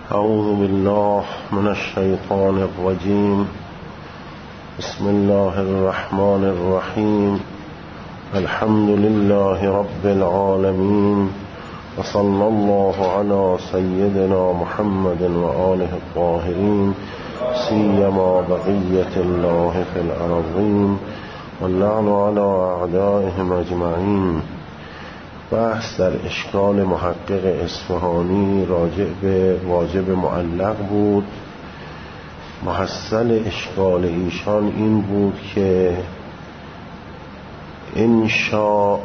اعوذ بالله من الشیطان الرجیم. بسم الله الرحمن الرحیم. الحمد لله رب العالمین و صلی الله علی سیدنا محمد و آله الطاهرین سیما بقیة الله فی الارضین واللعن علی اعدائهم اجمعین. بحث در اشکال محقق اصفهانی راجع به واجب معلق بود. محصل اشکال ایشان این بود که انشاء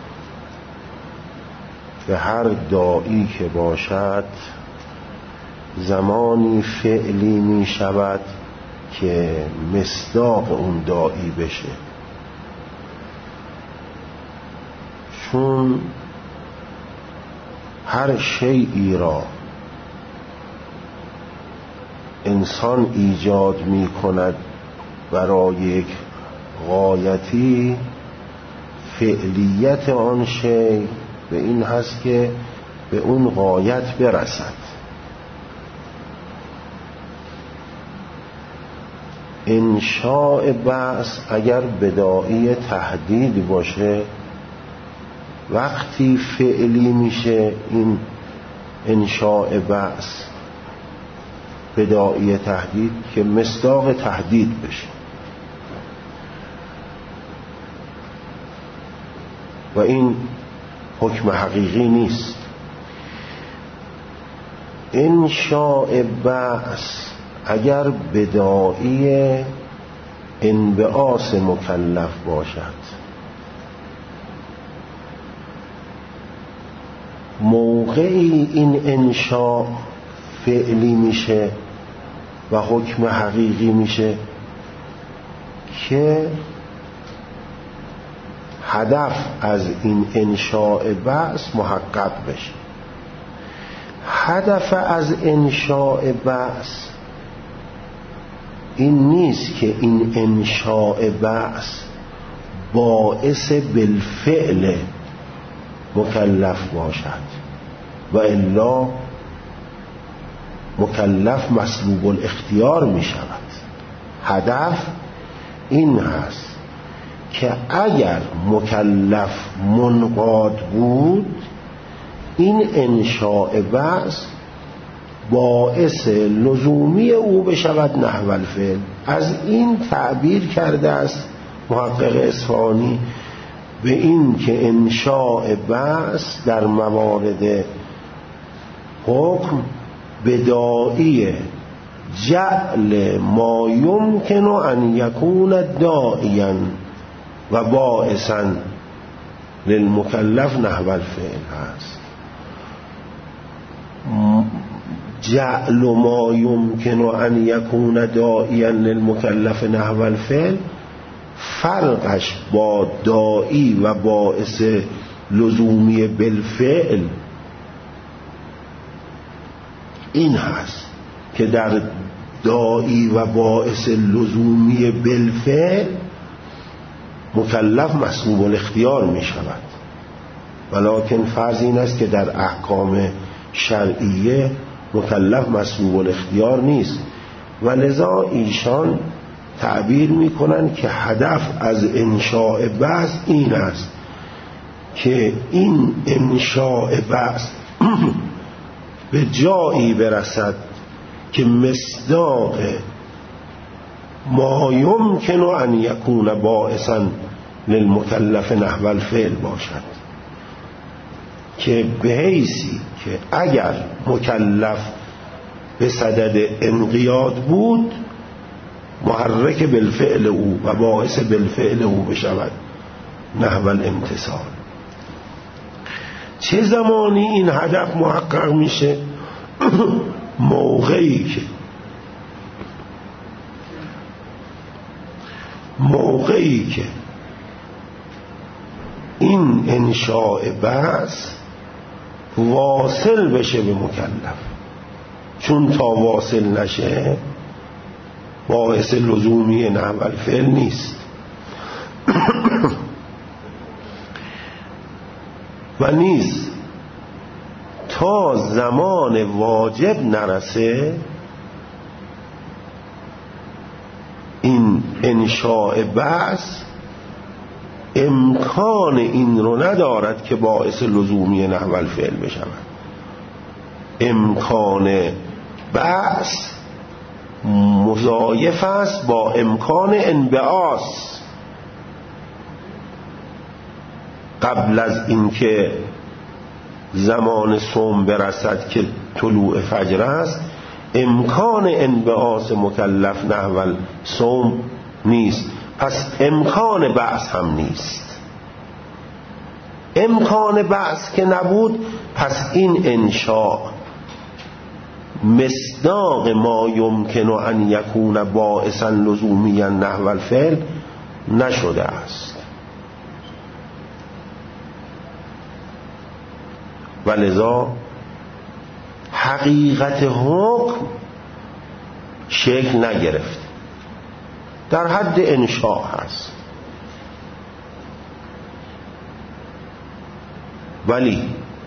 به هر داعی که باشد زمانی فعلی می شود که مصداق اون داعی بشه، چون هر شیئی را انسان ایجاد می کند برای یک غایتی، فعلیت آن شیء به این هست که به اون غایت برسد. انشاء بعث اگر بداعی تهدید باشه وقتی فعلی میشه این انشاء بعث بداعی تهدید که مصداق تهدید بشه و این حکم حقیقی نیست. انشاء بعث اگر بداعی انبعاث مکلف باشد، موقعی این انشاء فعلی میشه و حکم حقیقی میشه که هدف از این انشاء بعث محقق بشه. هدف از انشاء بعث این نیست که این انشاء بعث باعث بالفعل مکلف باشد و الا مکلف مسلوب الاختیار می شود. هدف این هست که اگر مکلف منقاد بود این انشاء بعث باعث لزومی او بشود نحو الفعل. از این تعبیر کرده است محقق اصفهانی به این که انشاء بعث در موارد حکم بداعی جعل ما یمکن ان یکون داعیا و باعثا للمکلف نحو الفعل هست. جعل ما یمکن ان یکون داعیا للمکلف نحو الفعل فرقش با داعی و باعث لزومی بالفعل این هست که در داعی و باعث لزومی بالفعل مکلف مسلوب الاختیار می شود، ولکن فرض این است که در احکام شرعیه مکلف مسلوب الاختیار نیست و لذا ایشان تعبیر میکنن که هدف از انشاء بعث این است که این انشاء بعث به جایی برسد که مصداق ما یمکن ان یکون باعثا للمکلف نحو الفعل باشد، که به حیثی که اگر مکلف به صدد انقیاد بود محرک بالفعل او و باعث بالفعل او بشود نحو الامتثال. چه زمانی این هدف محقق میشه؟ موقعی که این انشاء بعث واصل بشه به مکلف، چون تا واصل نشه باعث لزومی نحو الفعل نیست و نیز تا زمان واجب نرسه این انشاء بعث امکان این رو ندارد که باعث لزومی نحو الفعل بشود. امکان بعث مضاعف است با امکان انبعاث. قبل از اینکه زمان صوم برسد که طلوع فجر است، امکان انبعاث مکلف نحو الصوم نیست، پس امکان بعث هم نیست. امکان بعث که نبود، پس این انشاء مصداق ما یمکن ان یکون باعثا لزومیا نحو الفعل نشده است. ولذا حقیقت حکم شکل نگرفت، در حد انشاء هست. ولی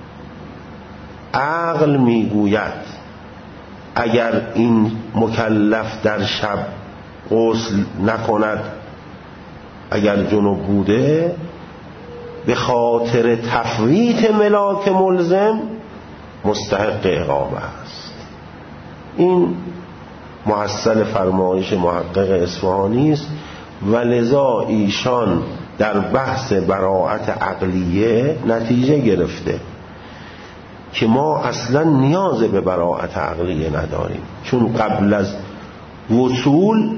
عقل میگوید اگر این مکلف در شب غسل نکند، اگر جنوب بوده، به خاطر تفویت ملاک ملزم مستحق اقامه است. این محصل فرمایش محقق اصفهانی است. ولذا ایشان در بحث براءت عقلیه نتیجه گرفته که ما اصلا نیاز به براءت عقلیه نداریم، چون قبل از وصول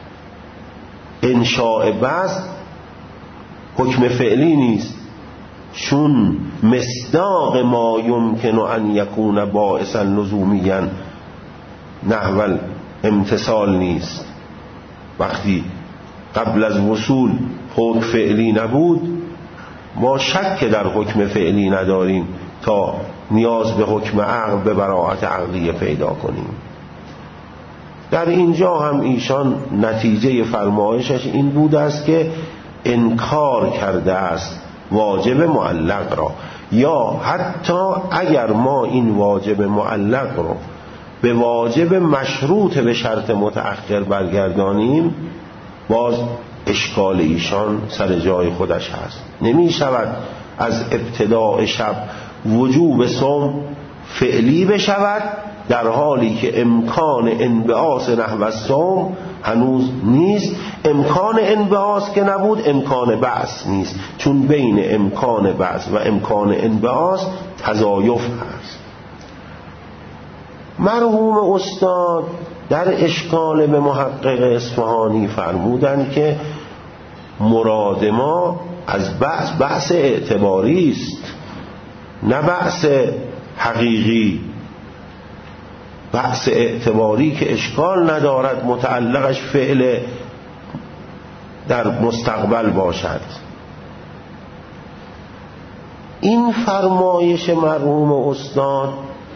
انشاء بعث حکم فعلی نیست، چون مصداق ما یمکن ان یکون باعثا لزومیا نحو الامتثال نیست. وقتی قبل از وصول حکم فعلی نبود، ما شک در حکم فعلی نداریم تا نیاز به حکم عقل به براءت عقلیه پیدا کنیم. در اینجا هم ایشان نتیجه فرمایشش این بوده است که انکار کرده است واجب معلق را، یا حتی اگر ما این واجب معلق را به واجب مشروط به شرط متأخر برگردانیم، باز اشکال ایشان سر جای خودش هست. نمی شود از ابتداء شب وجوب صوم فعلی بشود در حالی که امکان انبعاث نحو الصوم هنوز نیست. امکان انبعاث که نبود، امکان بعث نیست، چون بین امکان بعث و امکان انبعاث تضایف هست. مرحوم استاد در اشکال به محقق اصفهانی فرمودند که مراد ما از بحث اعتباری است، نه بحث حقیقی. بحث اعتباری که اشکال ندارد متعلقش فعل در مستقبل باشد. این فرمایش مرحوم استاد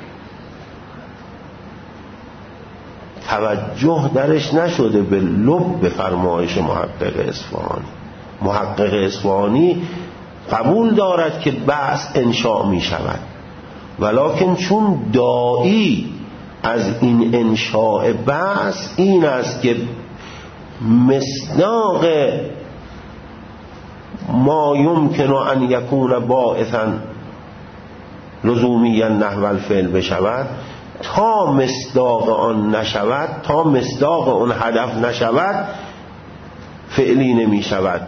توجه درش نشده به لب فرمایش محقق اصفهانی. محقق اصفهانی قبول دارد که بعث انشاء می شود، ولکن چون داعی از این انشاء بعث این است که مصداق ما یمکن ان یکون باعثا لزومیا نحو الفعل بشود، تا مصداق آن نشود، تا مصداق آن هدف نشود، فعلی نمی شود.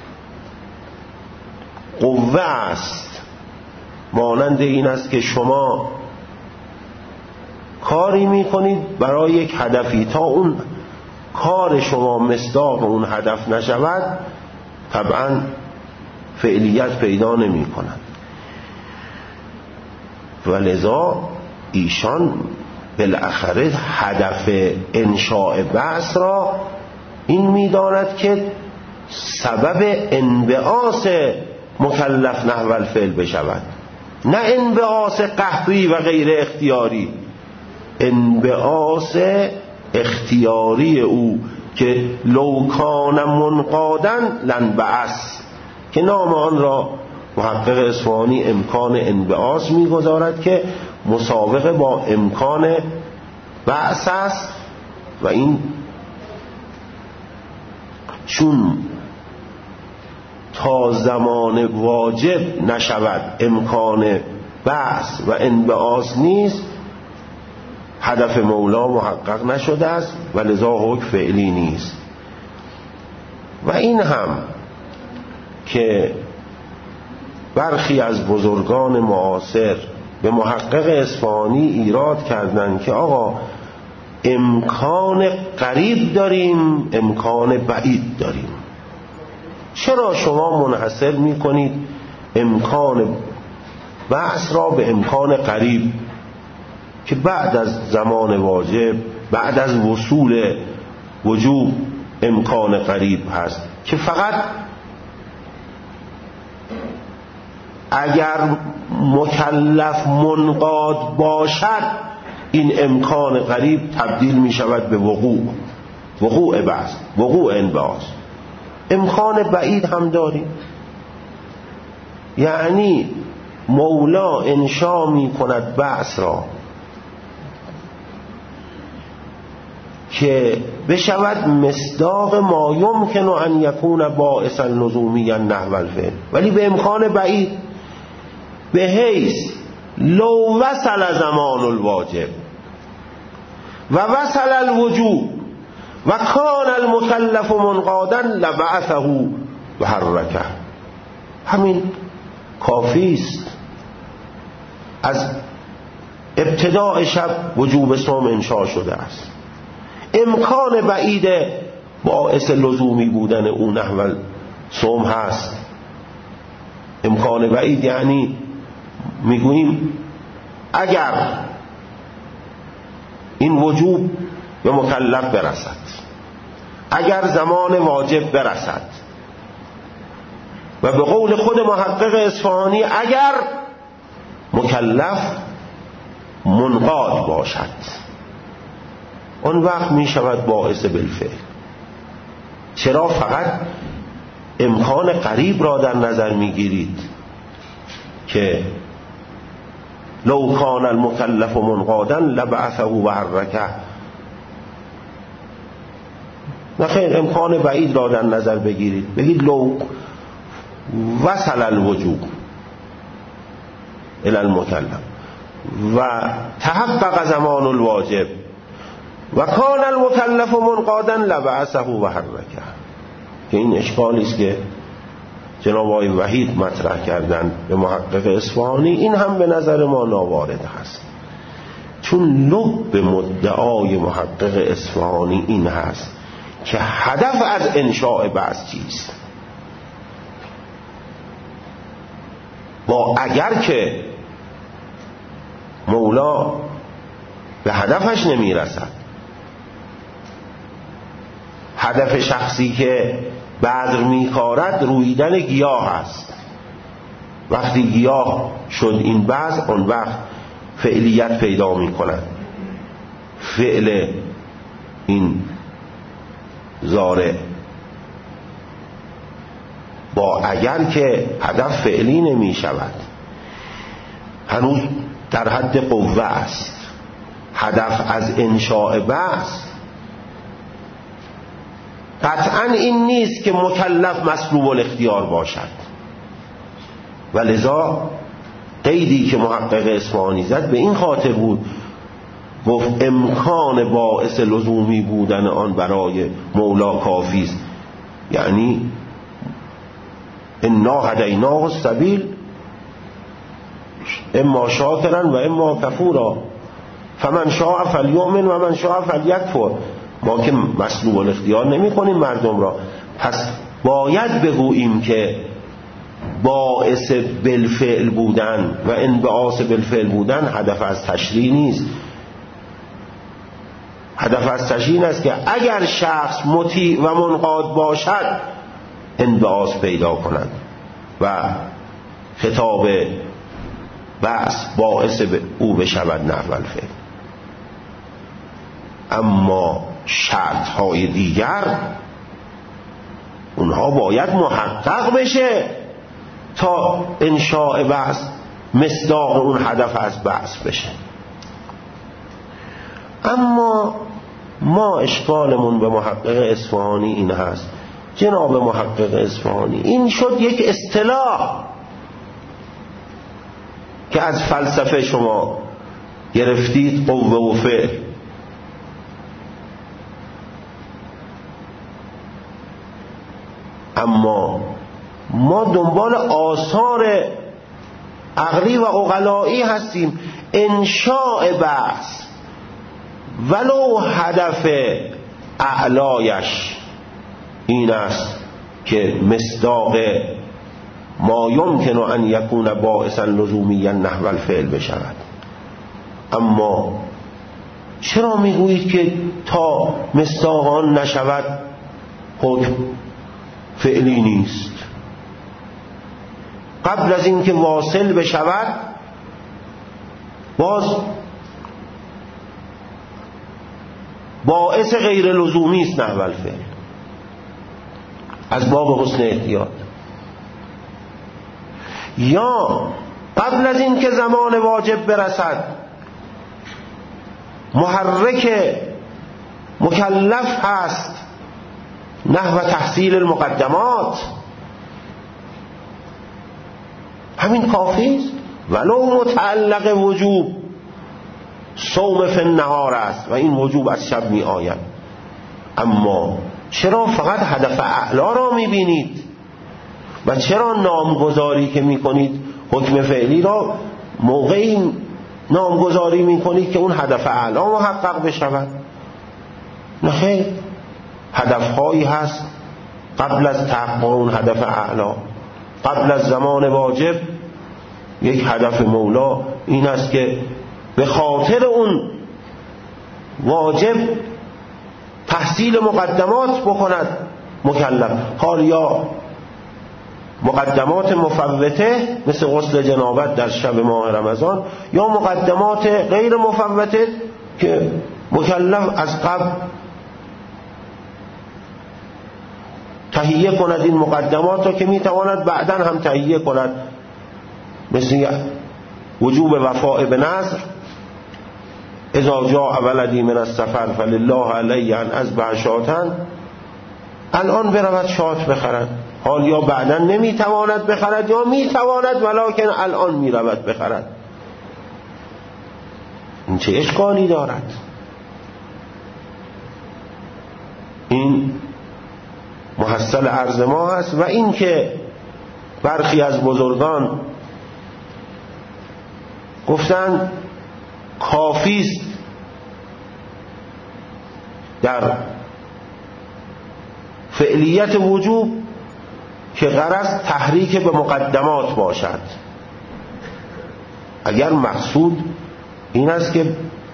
قوه است. مانند این است که شما کاری می کنید برای یک هدفی، تا اون کار شما مصداق اون هدف نشود طبعا فعلیت پیدا نمی کند. ولذا ایشان بالاخره هدف انشاء بعث را این می داند که سبب انبعاث مکلف نحو الفعل بشود، نه انبعاث قهری و غیر اختیاری، انبعاث اختیاری او که لو کان منقادن لنبعث، که نام آن را محقق اصفهانی امکان انبعاث می‌گذارد که مسابقه با امکان بعث است و این چون تا زمان واجب نشود امکان بعث و انبعاث نیست، هدف مولا محقق نشده است و لذا حکم فعلی نیست. و این هم که برخی از بزرگان معاصر به محقق اصفهانی ایراد کردند که آقا امکان قریب داریم، امکان بعید داریم، چرا شما منحصر میکنید امکان بعث را به امکان قریب که بعد از زمان واجب، بعد از وصول وجوب امکان قریب هست که فقط اگر مکلف منقاد باشد این امکان قریب تبدیل می شود به وقوع بعث، وقوع انبعاث. امکان بعید هم داریم، یعنی مولا انشا می کند بعث را که بشود مصداق ما یمکن ان یکون باعثا لزومیا نحو الفعل، ولی به امکان بعید، به حیث لو وصل زمان الواجب و وصل الوجوب و کان المکلف منقادا لبعثه و حرکه. همین کافی است. از ابتداء شب وجوب صوم انشاء شده است، امکان بعید باعث لزومی بودن اون نحو صوم هست. امکان بعید یعنی میگوییم اگر این وجوب به مکلف برسد، اگر زمان واجب برسد، و به قول خود محقق اصفهانی اگر مکلف منقاد باشد، اون وقت می شود باعث بالفعل. چرا فقط امکان قریب را در نظر می گیرید که لو کان المکلف منقادا لبعثه و حرکه؟ نخیر، امکان بعید را در نظر بگیرید، بگید لو وصل الوجوب الی المکلف و تحقق زمان الواجب و کان المکلف منقادا لبعثه و حرکه. که این اشکالی است که جناب آقای وحید مطرح کردن به محقق اصفهانی، این هم به نظر ما ناوارد هست، چون لب مدعای محقق اصفهانی این هست که هدف از انشاء بعث چیست. با اگر که مولا به هدفش نمی رسد، هدف شخصی که بذر می کارد رویدن گیاه است، وقتی گیاه شد این بذر، اون وقت فعلیت پیدا می کند، فعل این زارع. با اگر که هدف فعلی نمی شود، هنوز در حد قوه است، هدف از انشاء بعث قطعا این نیست که مکلف مسلوب الاختیار باشد. و لذا قیدی که محقق اصفهانی زد به این خاطر بود، گفت امکان باعث لزومی بودن آن برای مولا کافی است، یعنی انا هدیناه السبیل اما شاکرا و اما کفورا فمن شاء فلیؤمن و من شاء فلیکفر. ما که مسلوب الاختیار نمی کنیم مردم را، پس باید بگوییم که باعث بالفعل بودن و انبعاث بالفعل بودن هدف از تشریع نیست. هدف از تشریع است که اگر شخص مطیع و منقاد باشد انبعاث پیدا کند و خطاب بعث باعث او بشود نحو الفعل. اما شرط های دیگر اونها باید محقق بشه تا انشاء بعث مصداق اون هدف از بعث بشه. اما ما اشکالمون به محقق اصفهانی این هست، جناب محقق اصفهانی این شد یک اصطلاح که از فلسفه شما گرفتید، قوه و فعل. اما ما دنبال آثار عقلی و عقلایی هستیم. انشاء بحث ولو هدف اعلایش این است که مصداق ما یمکن ان یکون باعثا لزومیا نحو الفعل بشود. اما چرا میگویید که تا مصداق آن نشود حکم فعلی نیست؟ قبل از اینکه واصل بشود باز باعث غیر لزومی است نحو الفعل، از باب حسن احتیاط. یا قبل از اینکه زمان واجب برسد محرک مکلف هست نحو تحصیل المقدمات، همین کافی است. ولو متعلق وجوب صوم فی النهار است و این وجوب از شب می آید. اما چرا فقط هدف اعلی را می بینید و چرا نامگذاری که می کنید حکم فعلی را موقعی نامگذاری می کنید که اون هدف اعلی محقق بشود؟ نه خیر، هدفهایی هست قبل از تحقق اون هدف اعلی، قبل از زمان واجب. یک هدف مولا این است که به خاطر اون واجب تحصیل مقدمات بکند مکلف، حال یا مقدمات مفوته مثل غسل جنابت در شب ماه رمضان، یا مقدمات غیر مفوته که مکلف از قبل تهیه کند این مقدمات را که میتواند بعداً هم تهیه کند، مثل وجوب وفاء به نذر، اذا جاء ولدی من السفر فلله علی ان اذبح شاة، الان برود شات بخرد، حال یا بعداً نمیتواند بخرد یا میتواند ولکن الان میرود بخرد. این چه اشکالی دارد؟ این محصل عرض ما هست. و این که برخی از بزرگان گفتند کافی است در فعلیت وجوب که غرض تحریک به مقدمات باشد. اگر مقصود این است که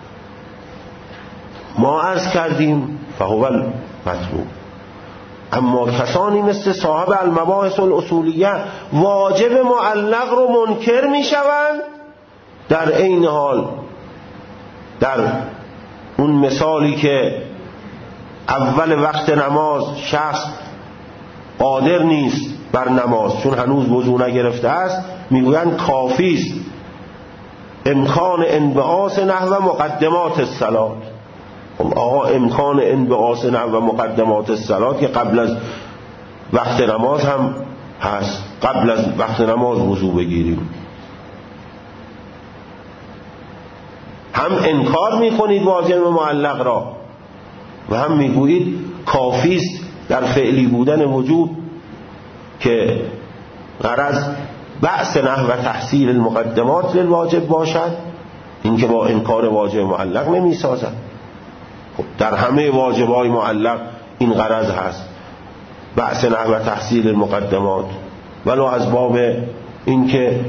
ما عرض کردیم فهو المطلوب. اما کسانی مثل صاحب المباحث الاصولیه واجب معلق رو منکر می شوند، در عین حال در اون مثالی که اول وقت نماز شخص قادر نیست بر نماز چون هنوز وضو نگرفته است، میگویند کافی است امکان انبعاث نحو مقدمات الصلات. آقا امکان انبعاث نحو مقدمات الصلات که قبل از وقت نماز هم هست، قبل از وقت نماز وضو بگیریم. هم انکار میکنید واجب معلق را و هم میگویید کافی است در فعلی بودن وجوب که غرض بعث نحو تحصیل المقدمات للواجب باشد، این که با انکار واجب معلق نمیسازد. خب در همه واجبای معلق این غرض هست، بعث نحو تحصیل المقدمات، ولو از باب این که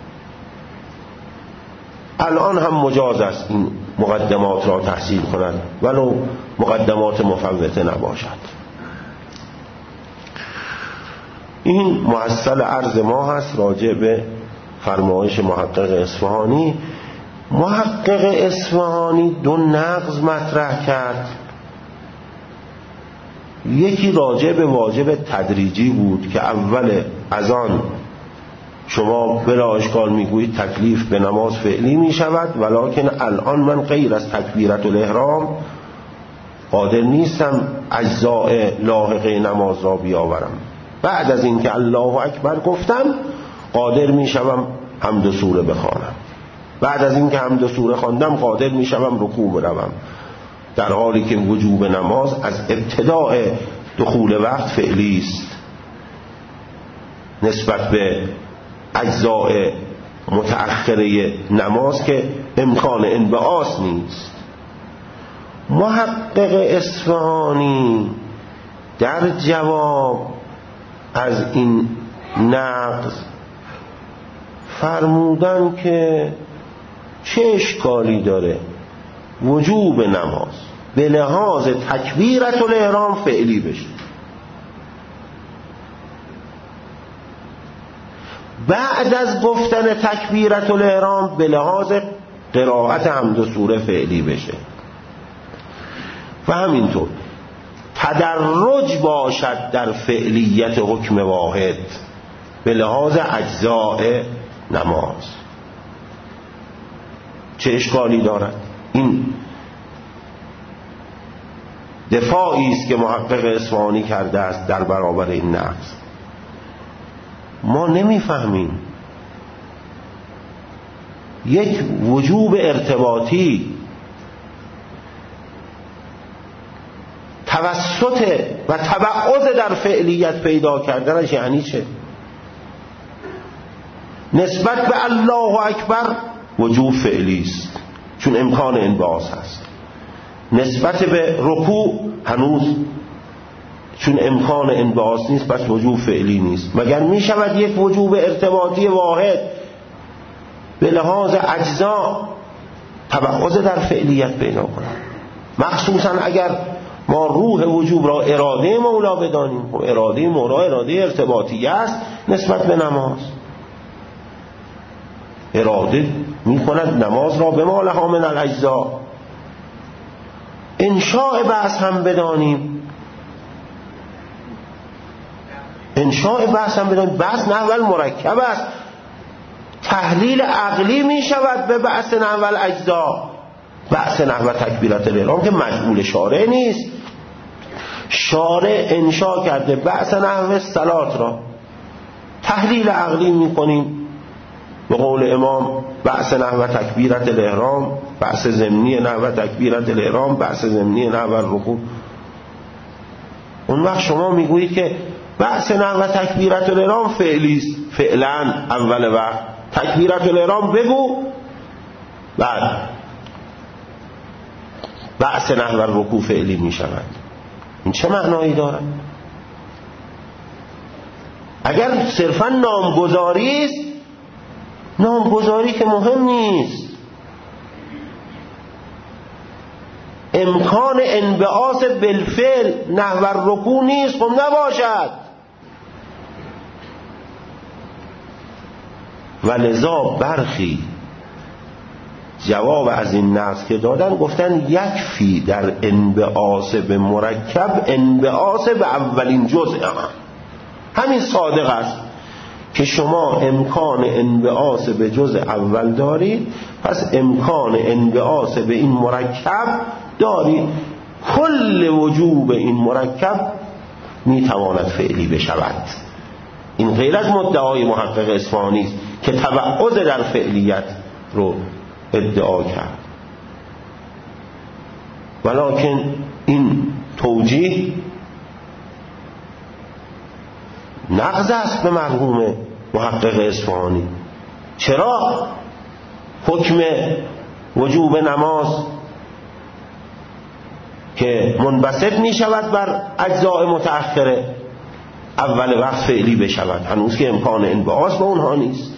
الان هم مجاز است این مقدمات را تحصیل کند ولو مقدمات مفوته نباشد. این محصل عرض ما هست راجع به فرمایش محقق اصفهانی. محقق اصفهانی دو نقض مطرح کرد. یکی راجع به واجب تدریجی بود که اول از آن شما بلا اشکال میگویید تکلیف به نماز فعلی میشود، ولکن الان من غیر از تکبیرت الاحرام قادر نیستم اجزاء لاحقه نماز را بیاورم. بعد از اینکه الله اکبر گفتم قادر میشوم حمد و سوره بخوانم، بعد از اینکه حمد و سوره خواندم قادر میشوم رکوع بروم، در حالی که وجوب نماز از ابتداء دخول وقت فعلی است نسبت به اجزاء متأخره نماز که امکان انبعاث نیست. محقق اصفهانی در جواب از این نقض فرمودن که چه اشکالی داره وجوب نماز به لحاظ تکبیرت الاحرام فعلی بشه، بعد از گفتن تکبیرت الاحرام به لحاظ قرائت حمد و سوره فعلی بشه، و همینطور تدرج باشد در فعلیت حکم واحد به لحاظ اجزاء نماز. چه اشکالی دارد؟ این دفاعی است که محقق اصفهانی کرده است در برابر این نقض. ما نمیفهمیم یک وجوب ارتباطی توسط و تبعض در فعلیت پیدا کردنش یعنی چه؟ نسبت به الله اکبر وجوب فعلی است چون امکان انبعاث هست، نسبت به رکوع هنوز چون امکان انبعاث نیست پس وجوب فعلی نیست. مگر می شود یک وجوب ارتباطی واحد به لحاظ اجزا تبعض در فعلیت پیدا کند؟ مخصوصا اگر ما روح وجوب را اراده مولا بدانیم، و اراده مولا اراده ارتباطی است نسبت به نماز. اراده می کند نماز را به ما لها من الاجزا. انشاء بحث هم بدانیم، بحث نحو مرکب است، تحلیل عقلی می شود به بحث نحو الاجزا. بحث نحو تکبیرت الاحرام که مجموع شارع نیست، شارع انشاء کرده بحث نحو صلات را تحلیل عقلی می کنیم به قول امام بحث نحو تکبیرت الاحرام، بحث ضمنی نحو تکبیرت الاحرام، بحث ضمنی نحو الرکوع. اون وقت شما میگویید که بحث نحو تکبیرت الاحرام فعلی است، فعلا اول وقت تکبیرت الاحرام بگو، بعد بحث نحو الرکوع فعلی می شود. این چه معنایی دارد؟ اگر صرفا نامگذاری است، نامگذاری که مهم نیست، امکان انبعاث بالفعل نحو الرکوع نیست، خب نباشد. ولذا برخی جواب از این نقض که دادن گفتن یکفی در انبعاث به مرکب انبعاث به اولین جزء همین صادق است که شما امکان انبعاث به جزء اول دارید، پس امکان انبعاث به این مرکب دارید. کل وجوب این مرکب میتواند فعلی بشود. این غیر از مدعای محقق اصفهانی است که تبعض در فعلیت رو ادعا کرد، ولکن این توجیه نقض است به مرحوم محقق اصفهانی. چرا حکم وجوب نماز که منبسط می شود بر اجزاء متأخره اول وقت فعلی بشود، هنوز که امکان انبعاث به اونها نیست؟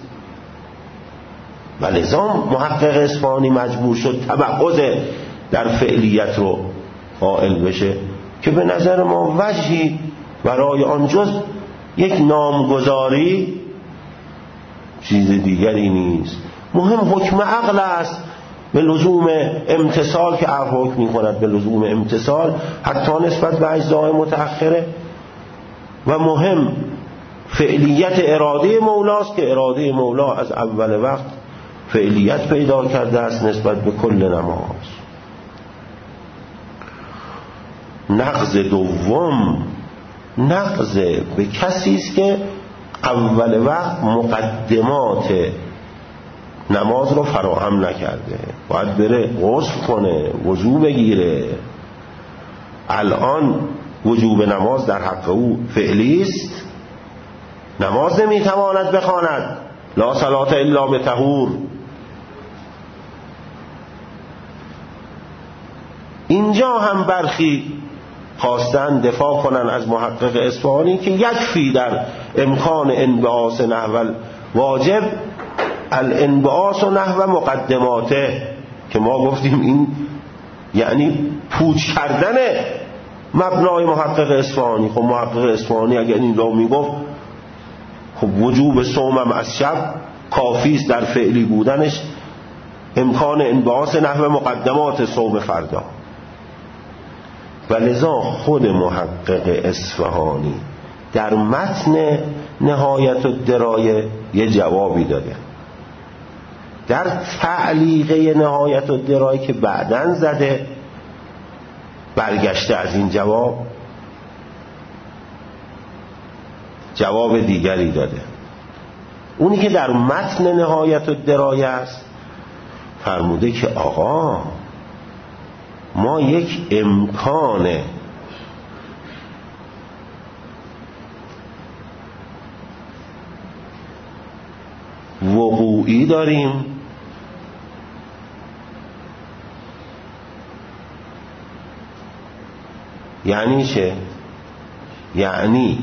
ولذا محقق اصفهانی مجبور شد تبعض در فعلیت رو قائل بشه که به نظر ما وجهی برای آن جز یک نامگذاری چیز دیگری نیست. مهم حکم عقل است، به لزوم امتثال که عقل حکم می کند به لزوم امتثال حتی نسبت به اجزاء متأخره، و مهم فعلیت اراده مولاست که اراده مولا از اول وقت فعلیت پیدا کرده است نسبت به کل نماز. نقض دوم نقض به کسی است که اول وقت مقدمات نماز رو فراهم نکرده، باید بره غسل کنه، وضو بگیره. الان وجوب نماز در حق او فعلی است، نماز نمیتواند بخواند، لا صلاة الا بطهور. اینجا هم برخی خواستن دفاع کنن از محقق اصفهانی که یکفی در امکان انبعاث نحو واجب الانبعاث نحو مقدماته، که ما گفتیم این یعنی پوچ کردن مبنای محقق اصفهانی. خب محقق اصفهانی اگر این را میگفت خب وجوب صومم از شب کافی است در فعلی بودنش امکان انبعاث نحو مقدمات صوم فردا. و لذا خود محقق اصفهانی در متن نهایت الدرایه یه جوابی داده. در تعلیقه نهایت الدرایه که بعداً زده برگشته از این جواب دیگری داده. اونی که در متن نهایت الدرایه است فرموده که آقا ما یک امکان وقوعی داریم یعنی چه؟ یعنی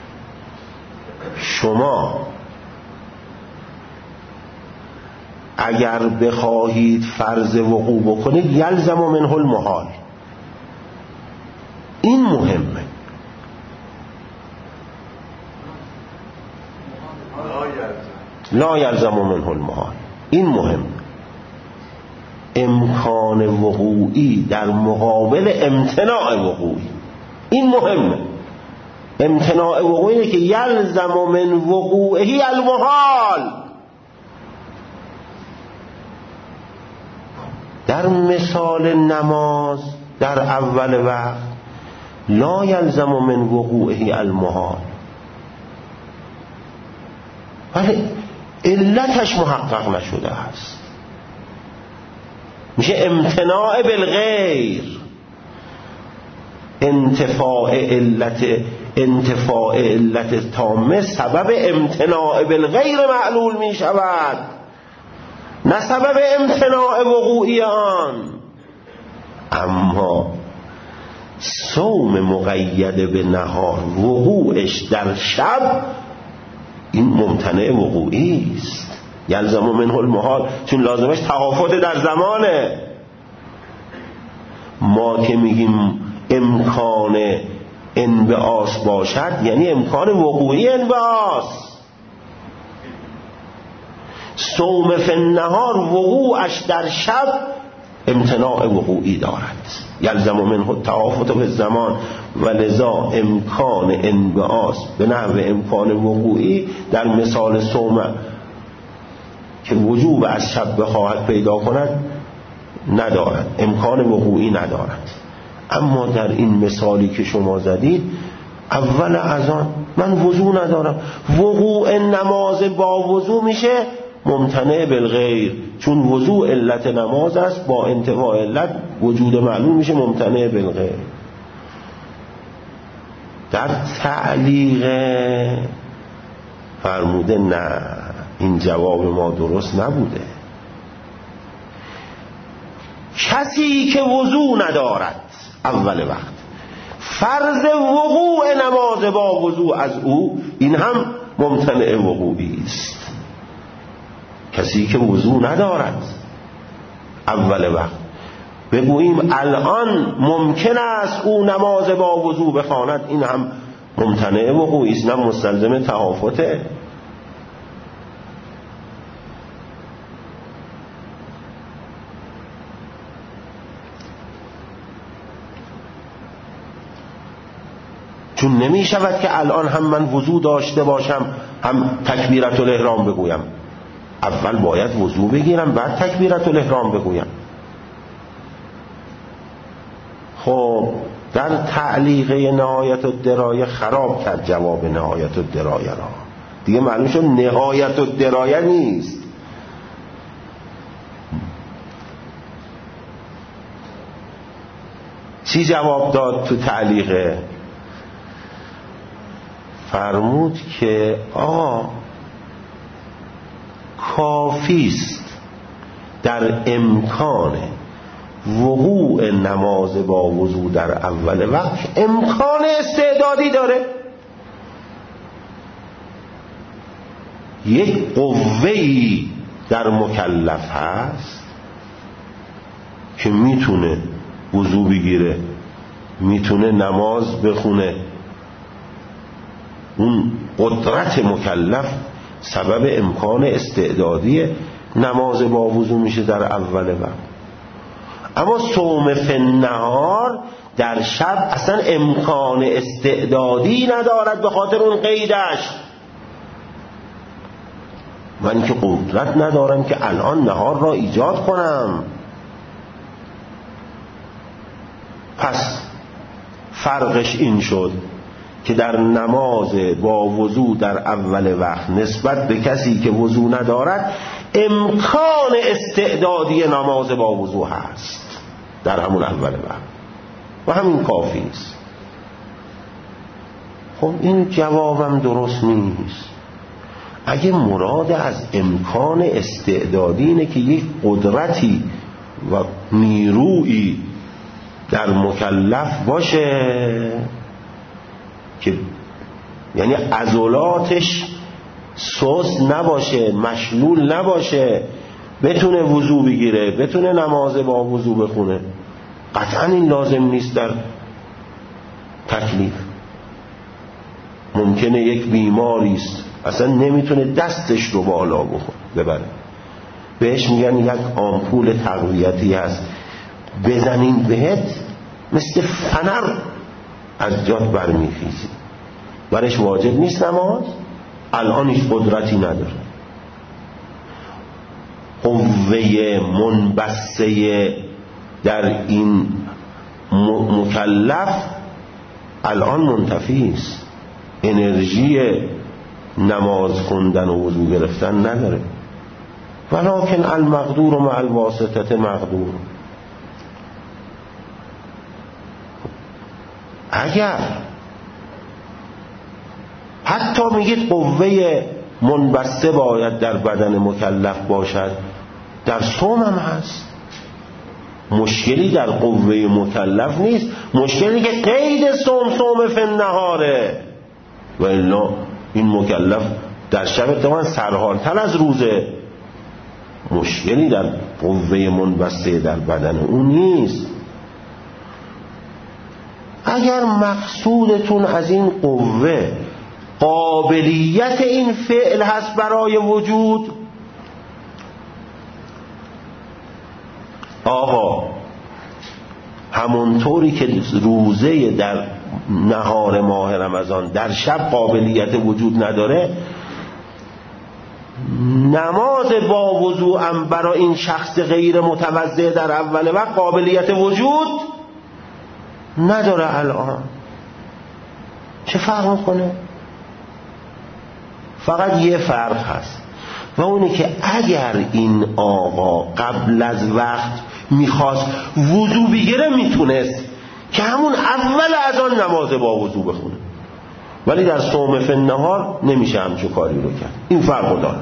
شما اگر بخواهید فرض وقوع بکنید یلزم منه المحال. این مهمه. لا یلزم منه المحال. این مهم. امکان وقوعی در مقابل امتناع وقوعی، این مهمه. امتناع وقوعی که یلزم من وقوعه المحال. در مثال نماز در اول وقت لا یلزم من وقوعه المحال، ولی علتش محقق نشده است، میشه امتناع بالغیر. انتفاع علت تامه سبب امتناع بالغیر معلول می شود، نه سبب امتناع وقوعی آن. اما صوم مقید به نهار وقوعش در شب این ممتنع وقوعی است، یلزم منه المحال، چون لازمش تهافت در زمانه. ما که میگیم امکان انبعاث باشد یعنی امکان وقوعی انبعاث. صوم فی النهار وقوعش در شب امتناع وقوعی دارد، یلزم منه التهافت به زمان، و لذا امکان انبعاث به نحو امکان وقوعی در مثال صوم که وجوب از شب بخواهد پیدا کند ندارد، امکان وقوعی ندارد. اما در این مثالی که شما زدید اول اذان من وضو ندارم، وقوع نماز با وضو میشه ممتنع بالغیر، چون وضو علت نماز است، با انتفاع علت وجود معلوم میشه ممتنع بالغیر. در تعلیق فرموده نه، این جواب ما درست نبوده. کسی که وضو ندارد اول وقت فرض وقوع نماز با وضو از او این هم ممتنع وقوعی است. کسی که وضو ندارد اول وقت بگوییم الان ممکن است او نماز با وضو بخواند، این هم ممتنع وقوعی است، نه مستلزم تهافته. چون نمی شود که الان هم من وضو داشته باشم هم تکبیرت الاحرام بگویم. اول باید وضو بگیرم بعد تکبیرت الاحرام بگویم. خب در تعلیقه نهایت الدرایه خراب کرد جواب نهایت الدرایه را. دیگه معلوم شد نهایت الدرایه نیست. چی جواب داد تو تعلیقه؟ فرمود که کافیست در امکان وقوع نماز با وضو در اول وقت، امکان استعدادی داره، یک قوه‌ای در مکلف هست که میتونه وضو بگیره، میتونه نماز بخونه. اون قدرت مکلف سبب امکان استعدادی نماز با وضو میشه در اول وقت. اما صوم فی النهار در شب اصلا امکان استعدادی ندارد به خاطر اون قیدش. من که قدرت ندارم که الان نهار را ایجاد کنم. پس فرقش این شد که در نماز با وضو در اول وقت نسبت به کسی که وضو ندارد امکان استعدادی نماز با وضو هست در همون اول وقت و همین کافی است. خب این جوابم درست نیست. اگه مراد از امکان استعدادی اینه که یک قدرتی و نیرویی در مکلف باشه که یعنی عضلاتش سست نباشه، مشلول نباشه، بتونه وضو بگیره، بتونه نماز با وضو بخونه، قطعا این لازم نیست در تکلیف. ممکنه یک بیماریست اصلا نمیتونه دستش رو بالا ببره، بهش میگن یک آمپول تقویتی هست، بزنین بهت مثل فنر از جات برمیخیزی، برش واجب نیست نماز، الان هیچ قدرتی نداره. قوه منبسطه در این مکلف الان منتفی است، انرژی نماز خوندن و وضو گرفتن نداره. ولکن المقدور مع الواسطه مقدور. اگر حتی میگید قوه منبسطه باید در بدن مکلف باشد، در صوم هم هست. مشکلی در قوه مکلف نیست، مشکلی که قید صوم فی النهاره. و الا این مکلف در شب اتفاقا سرحالتر از روزه، مشکلی در قوه منبسطه در بدن اون نیست. اگر مقصودتون از این قوه قابلیت این فعل هست برای وجود، همونطوری که روزه در نهار ماه رمضان در شب قابلیت وجود نداره، نماز با وضوء هم برای این شخص غیر متوضع در اول وقت قابلیت وجود نداره. الان چه فرق میکنه؟ فقط یه فرق هست و اونه که اگر این آقا قبل از وقت میخواست وضو بگیره میتونست که همون اول از آن نماز با وضو بخونه، ولی در صوم فی النهار نمیشه همچون کاری رو کرد. این فرق داره،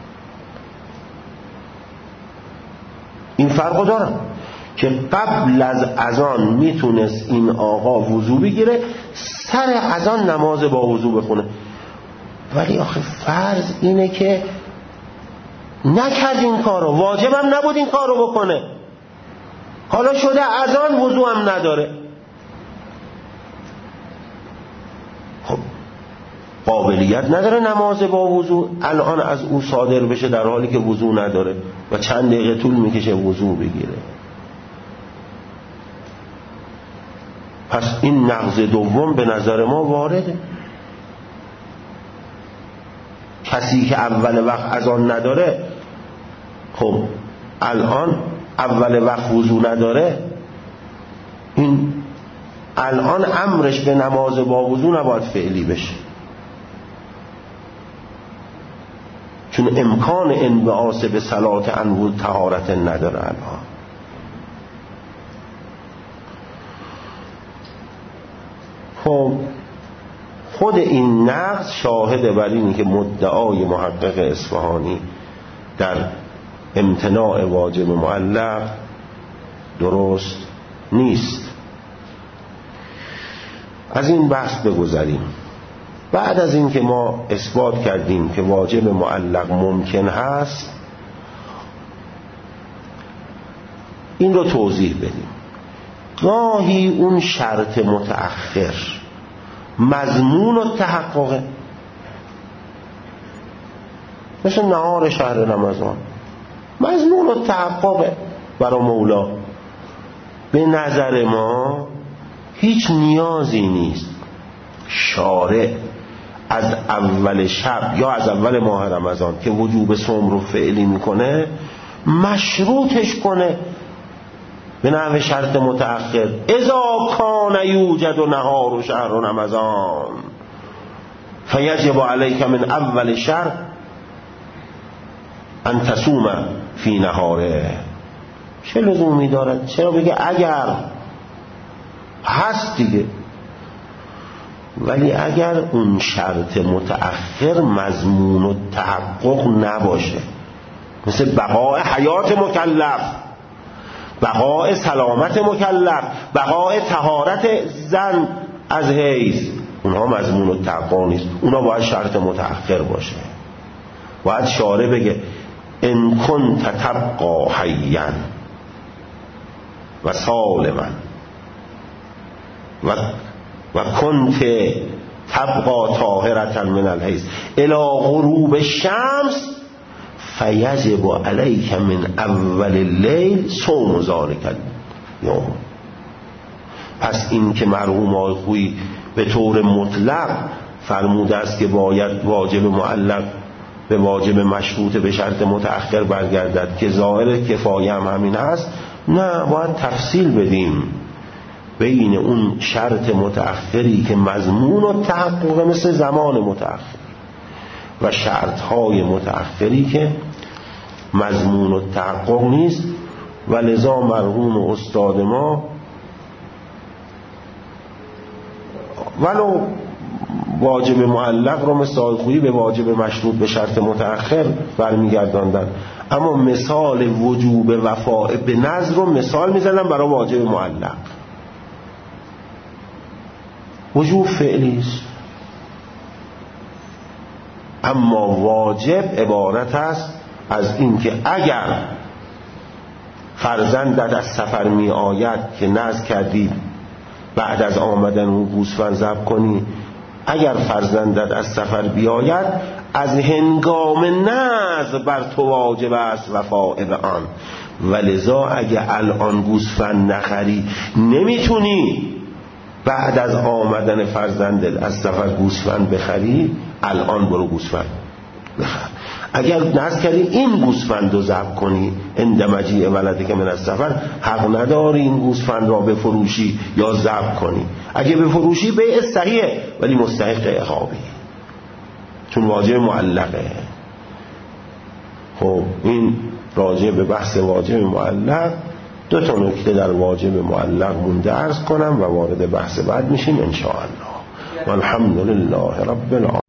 این فرق داره که قبل از اذان میتونست این آقا وضو بگیره، سر اذان نماز با وضو بخونه. ولی آخه فرض اینه که نکرد این کارو، واجبم نبود این کارو بکنه، حالا شده اذان وضو هم نداره. خب قابلیت نداره نماز با وضو الان از او صادر بشه در حالی که وضو نداره و چند دقیقه طول میکشه وضو بگیره. پس این نقض دوم به نظر ما وارده. کسی که اول وقت اذان نداره، خب الان اول وقت وضو نداره، این الان امرش به نماز با وضو نباید فعلی بشه، چون امکان انبعاث به صلات انوود طهارت نداره الان. خب خود این نقض شاهد بر اینه که مدعای محقق اصفهانی در امتناع واجب معلق درست نیست. از این بحث بگذریم. بعد از این که ما اثبات کردیم که واجب معلق ممکن هست، این رو توضیح بدیم. گاهی اون شرط متأخر مضمون و تحققه، مثل نهار شهر رمضان مضمون و تحققه برای مولا. به نظر ما هیچ نیازی نیست شارع از اول شب یا از اول ماه رمضان که وجوب صوم رو فعلی میکنه مشروطش کنه به نحو شرط متأخر. اذا کان یوجد نهار شهر رمضان فیجب علیک من اول شهر ان تصوم فی نهاره. چه لزومی دارد؟ چرا بگه اگر هست دیگه؟ ولی اگر اون شرط متأخر مضمون و تحقق نباشه، مثل بقای حیات مکلف، بقای سلامت مکلف، بقای طهارت زن از حیض، اونها مضمون و تحقق نیست، اونها باید شرط متأخر باشه. باید شارع بگه ان کنت تبقا حیا و سالما و کنت تبقا طاهرة من الحیض الی غروب الشمس فیجب علیک من اول اللیل صوم ذلک اليوم. پس این که مرحوم آقای خویی به طور مطلق فرموده است که باید واجب معلق به واجب مشروط به شرط متأخر برگردد که ظاهر کفایه هم همین هست، نه، باید تفصیل بدیم بین اون شرط متأخری که مضمون و تحقق مثل زمان متأخر و شرطهای متأخری که مضمون و تحقق نیست. و لذا مرحوم استاد ما ولو واجب معلق رو مثل آقای به واجب مشروط به شرط متأخر برمیگرداندن، اما مثال وجوب وفاء به نذر رو مثال میزنن برای واجب معلق. وجوب فعلی است، اما واجب عبارت است از اینکه اگر فرزندت از سفر می آید که نذر کردی بعد از آمدن اون گوسفند ذبح کنی، اگر فرزندت از سفر بیاید از هنگام نذر بر تو واجب است وفاء به آن. ولذا اگه الان گوسفند نخری نمیتونی بعد از آمدن فرزندت از سفر گوسفند بخری، الان برو گوسفند بخر. اگر نذر کردی این گوسفند رو ذبح کنی عند مجیء ولدک من السفر، حق نداری این گوسفند را بفروشی یا ذبح کنی. اگه بفروشی بیع صحیحه ولی مستحق عقابی، چون واجب معلقه. خب این راجع به بحث واجب معلق. دو تا نکته در واجب معلق مونده عرض کنم و وارد بحث بعد میشیم ان شاء الله. والحمد لله رب العالمین.